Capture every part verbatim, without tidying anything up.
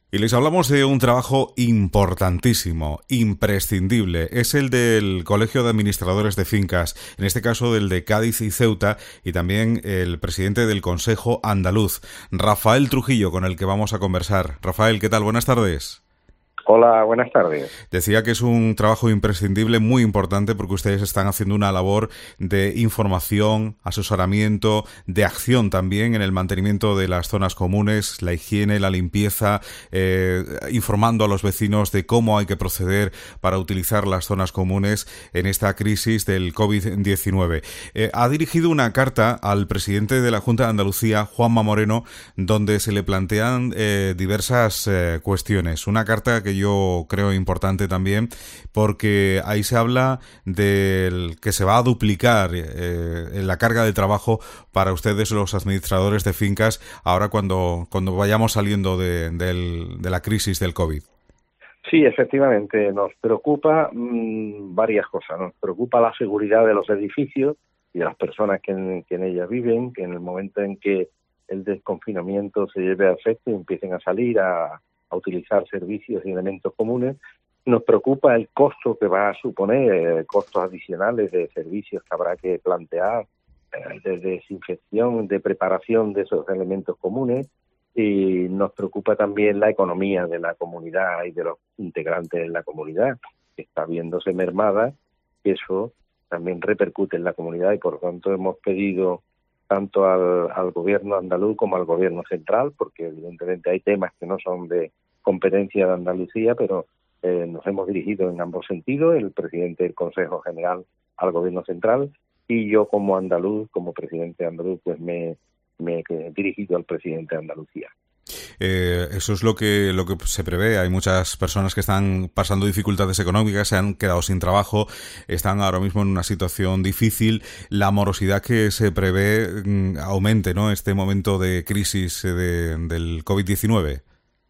Y les hablamos de un trabajo importantísimo, imprescindible. Es el del Colegio de Administradores de Fincas, en este caso del de Cádiz y Ceuta, y también el presidente del Consejo Andaluz, Rafael Trujillo, con el que vamos a conversar. Rafael, ¿qué tal? Buenas tardes. Hola, buenas tardes. Decía que es un trabajo imprescindible, muy importante, porque ustedes están haciendo una labor de información, asesoramiento, de acción también en el mantenimiento de las zonas comunes, la higiene, la limpieza, eh, informando a los vecinos de cómo hay que proceder para utilizar las zonas comunes en esta crisis del COVID diecinueve. Eh, ha dirigido una carta al presidente de la Junta de Andalucía, Juanma Moreno, donde se le plantean eh, diversas eh, cuestiones. Una carta que yo creo importante también, porque ahí se habla de que se va a duplicar eh, la carga de trabajo para ustedes, los administradores de fincas, ahora cuando, cuando vayamos saliendo de, de, de la crisis del COVID. Sí, efectivamente, nos preocupa mmm, varias cosas. Nos preocupa la seguridad de los edificios y de las personas que en, que en ellas viven, que en el momento en que el desconfinamiento se lleve a efecto y empiecen a salir a a utilizar servicios y elementos comunes. Nos preocupa el costo que va a suponer, eh, costos adicionales de servicios que habrá que plantear, eh, de desinfección, de preparación de esos elementos comunes, y nos preocupa también la economía de la comunidad y de los integrantes de la comunidad, que está viéndose mermada. Eso también repercute en la comunidad y por lo tanto hemos pedido tanto al, al gobierno andaluz como al gobierno central, porque evidentemente hay temas que no son de competencia de Andalucía, pero eh, nos hemos dirigido en ambos sentidos, el presidente del Consejo General al gobierno central y yo como andaluz, como presidente andaluz, pues me, me he dirigido al presidente de Andalucía. Eh, eso es lo que lo que se prevé. Hay muchas personas que están pasando dificultades económicas, se han quedado sin trabajo, están ahora mismo en una situación difícil. La morosidad que se prevé mm, aumente, ¿no? Este momento de crisis de, del COVID diecinueve.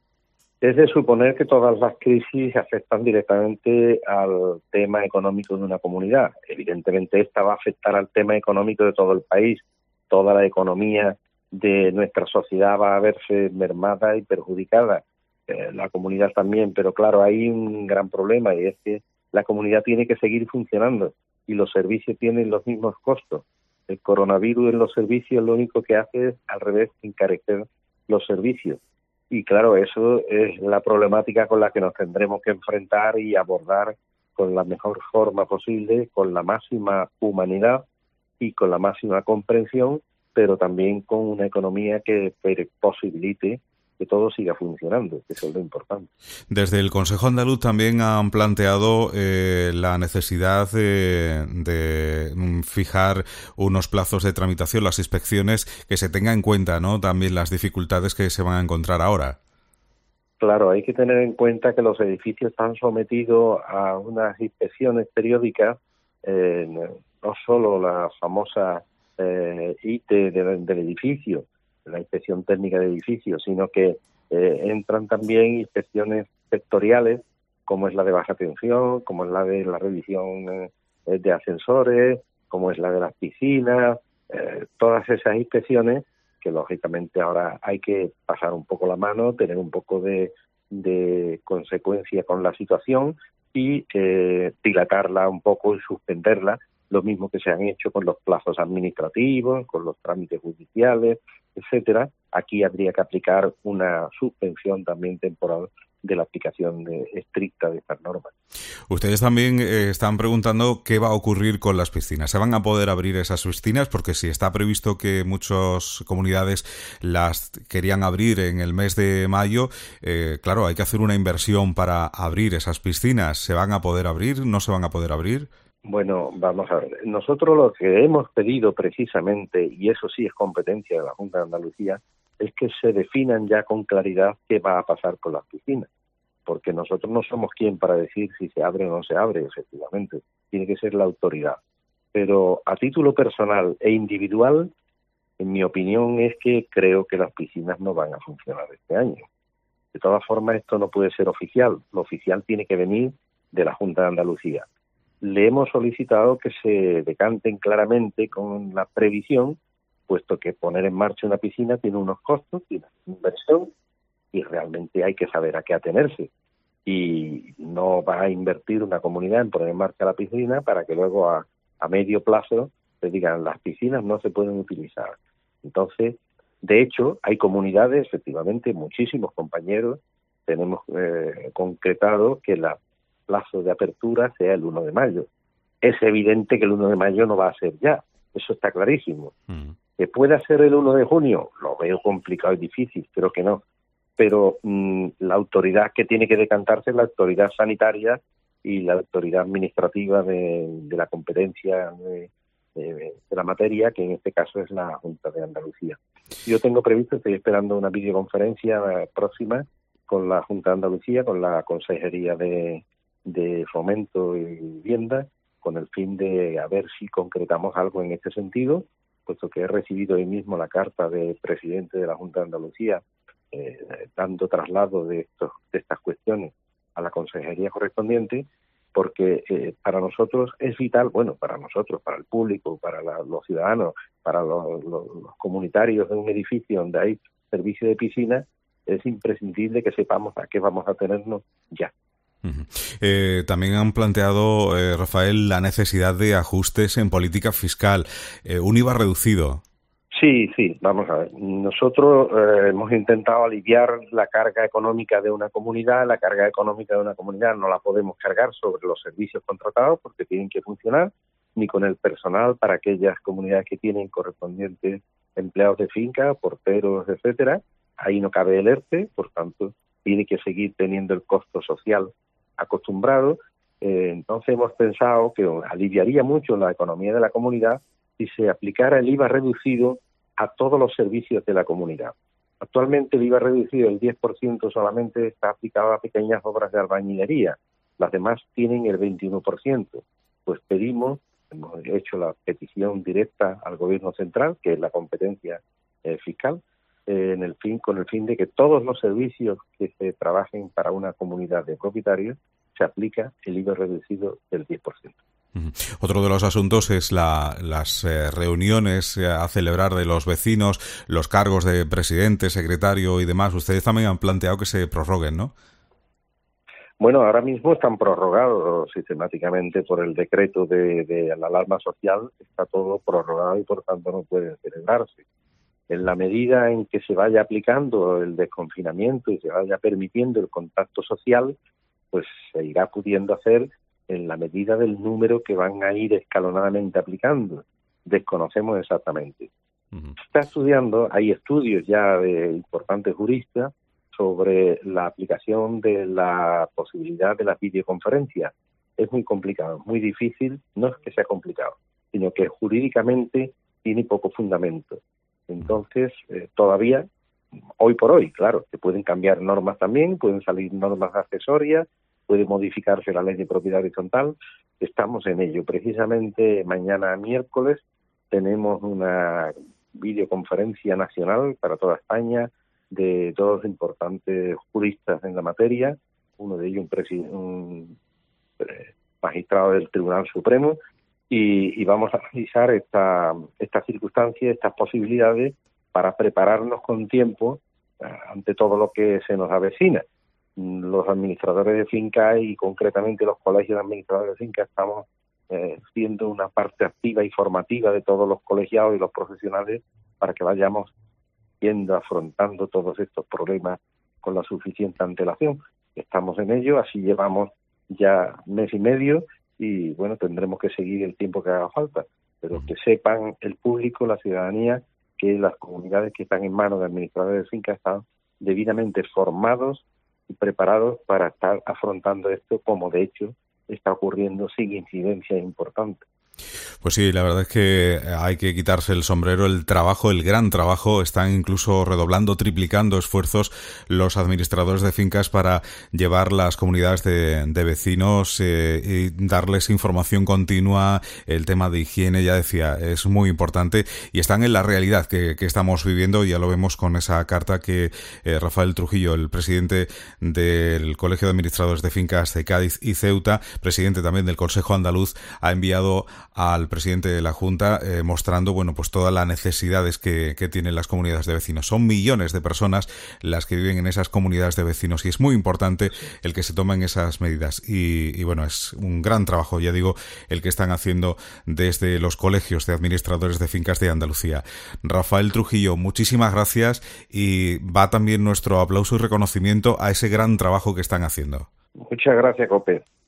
Es de suponer que todas las crisis afectan directamente al tema económico de una comunidad. Evidentemente esta va a afectar al tema económico de todo el país. Toda la economía de nuestra sociedad va a verse mermada y perjudicada, eh, la comunidad también, pero claro, hay un gran problema y es que la comunidad tiene que seguir funcionando y los servicios tienen los mismos costos. El coronavirus en los servicios lo único que hace es, al revés, encarecer los servicios. Y claro, eso es la problemática con la que nos tendremos que enfrentar y abordar con la mejor forma posible, con la máxima humanidad y con la máxima comprensión, pero también con una economía que posibilite que todo siga funcionando, que eso es lo importante. Desde el Consejo Andaluz también han planteado eh, la necesidad de, de fijar unos plazos de tramitación, las inspecciones, que se tenga en cuenta, ¿no? También las dificultades que se van a encontrar ahora. Claro, hay que tener en cuenta que los edificios están sometidos a unas inspecciones periódicas, eh, no solo la famosa eh, I T del, del edificio, la inspección técnica de edificios, sino que eh, entran también inspecciones sectoriales, como es la de baja tensión, como es la de la revisión eh, de ascensores, como es la de las piscinas, eh, todas esas inspecciones que lógicamente ahora hay que pasar un poco la mano, tener un poco de, de consecuencia con la situación y eh, dilatarla un poco y suspenderla, lo mismo que se han hecho con los plazos administrativos, con los trámites judiciales, etcétera. Aquí habría que aplicar una suspensión también temporal de la aplicación de, estricta de estas normas. Ustedes también eh, están preguntando qué va a ocurrir con las piscinas. ¿Se van a poder abrir esas piscinas? Porque si está previsto que muchas comunidades las querían abrir en el mes de mayo, eh, claro, hay que hacer una inversión para abrir esas piscinas. ¿Se van a poder abrir? ¿No se van a poder abrir? Bueno, vamos a ver. Nosotros lo que hemos pedido precisamente, y eso sí es competencia de la Junta de Andalucía, es que se definan ya con claridad qué va a pasar con las piscinas. Porque nosotros no somos quien para decir si se abre o no se abre, efectivamente. Tiene que ser la autoridad. Pero a título personal e individual, en mi opinión es que creo que las piscinas no van a funcionar este año. De todas formas, esto no puede ser oficial. Lo oficial tiene que venir de la Junta de Andalucía. Le hemos solicitado que se decanten claramente con la previsión, puesto que poner en marcha una piscina tiene unos costos, tiene una inversión, y realmente hay que saber a qué atenerse. Y no va a invertir una comunidad en poner en marcha la piscina para que luego a, a medio plazo le digan las piscinas no se pueden utilizar. Entonces, de hecho, hay comunidades, efectivamente, muchísimos compañeros, tenemos eh, concretado que el plazo de apertura sea el uno de mayo. Es evidente que el uno de mayo no va a ser ya, eso está clarísimo. Mm. ¿Que pueda ser el uno de junio? Lo veo complicado y difícil, creo que no. Pero mmm, la autoridad que tiene que decantarse es la autoridad sanitaria y la autoridad administrativa de, de la competencia de, de, de la materia, que en este caso es la Junta de Andalucía. Yo tengo previsto, estoy esperando una videoconferencia próxima con la Junta de Andalucía, con la Consejería de, de Fomento y Vivienda, con el fin de a ver si concretamos algo en este sentido, puesto que he recibido hoy mismo la carta del presidente de la Junta de Andalucía eh, dando traslado de, estos, de estas cuestiones a la consejería correspondiente, porque eh, para nosotros es vital, bueno, para nosotros, para el público, para la, los ciudadanos, para los, los, los comunitarios de un edificio donde hay servicio de piscina, es imprescindible que sepamos a qué vamos a tenernos ya. Uh-huh. Eh, también han planteado, eh, Rafael, la necesidad de ajustes en política fiscal, eh, un I V A reducido. Sí, sí, vamos a ver. Nosotros eh, hemos intentado aliviar la carga económica de una comunidad. La carga económica de una comunidad no la podemos cargar sobre los servicios contratados porque tienen que funcionar, ni con el personal para aquellas comunidades que tienen correspondientes empleados de finca, porteros, etcétera. Ahí no cabe el ERTE, por tanto, tiene que seguir teniendo el costo social acostumbrado. Eh, entonces hemos pensado que aliviaría mucho la economía de la comunidad si se aplicara el I V A reducido a todos los servicios de la comunidad. Actualmente el I V A reducido, el diez por ciento solamente está aplicado a pequeñas obras de albañilería, las demás tienen el veintiuno por ciento. Pues pedimos, hemos hecho la petición directa al Gobierno central, que es la competencia eh, fiscal, eh, en el fin, con el fin de que todos los servicios que se trabajen para una comunidad de propietarios se aplica el I V A reducido del diez por ciento. Otro de los asuntos es la, las eh, reuniones eh, a celebrar de los vecinos, los cargos de presidente, secretario y demás. Ustedes también han planteado que se prorroguen, ¿no? Bueno, ahora mismo están prorrogados sistemáticamente por el decreto de, de la alarma social, está todo prorrogado y por tanto no pueden celebrarse. En la medida en que se vaya aplicando el desconfinamiento y se vaya permitiendo el contacto social, pues se irá pudiendo hacer en la medida del número que van a ir escalonadamente aplicando. Desconocemos exactamente. Uh-huh. Se está estudiando, hay estudios ya de importantes juristas sobre la aplicación de la posibilidad de las videoconferencias. Es muy complicado, muy difícil, no es que sea complicado, sino que jurídicamente tiene poco fundamento. Entonces, eh, todavía, hoy por hoy, claro, se pueden cambiar normas también, pueden salir normas accesorias, puede modificarse la ley de propiedad horizontal, estamos en ello. Precisamente mañana miércoles tenemos una videoconferencia nacional para toda España de dos importantes juristas en la materia, uno de ellos un, presi- un eh, magistrado del Tribunal Supremo, y, y vamos a analizar esta, esta circunstancia, estas posibilidades para prepararnos con tiempo eh, ante todo lo que se nos avecina. Los administradores de finca y concretamente los colegios de administradores de finca estamos eh, siendo una parte activa y formativa de todos los colegiados y los profesionales para que vayamos yendo afrontando todos estos problemas con la suficiente antelación. Estamos en ello, así llevamos ya mes y medio y bueno, tendremos que seguir el tiempo que haga falta, pero que sepan el público, la ciudadanía, que las comunidades que están en manos de administradores de finca están debidamente formados y preparados para estar afrontando esto, como de hecho está ocurriendo sin incidencia importante. Pues sí, la verdad es que hay que quitarse el sombrero, el trabajo, el gran trabajo. Están incluso redoblando, triplicando esfuerzos los administradores de fincas para llevar las comunidades de, de vecinos eh, y darles información continua. El tema de higiene, ya decía, es muy importante y están en la realidad que, que estamos viviendo. Ya lo vemos con esa carta que eh, Rafael Trujillo, el presidente del Colegio de Administradores de Fincas de Cádiz y Ceuta, presidente también del Consejo Andaluz, ha enviado al presidente de la Junta, eh, mostrando, bueno, pues todas las necesidades que, que tienen las comunidades de vecinos. Son millones de personas las que viven en esas comunidades de vecinos y es muy importante el que se tomen esas medidas. Y, y bueno, es un gran trabajo, ya digo, el que están haciendo desde los colegios de administradores de fincas de Andalucía. Rafael Trujillo, muchísimas gracias y va también nuestro aplauso y reconocimiento a ese gran trabajo que están haciendo. Muchas gracias, Cope.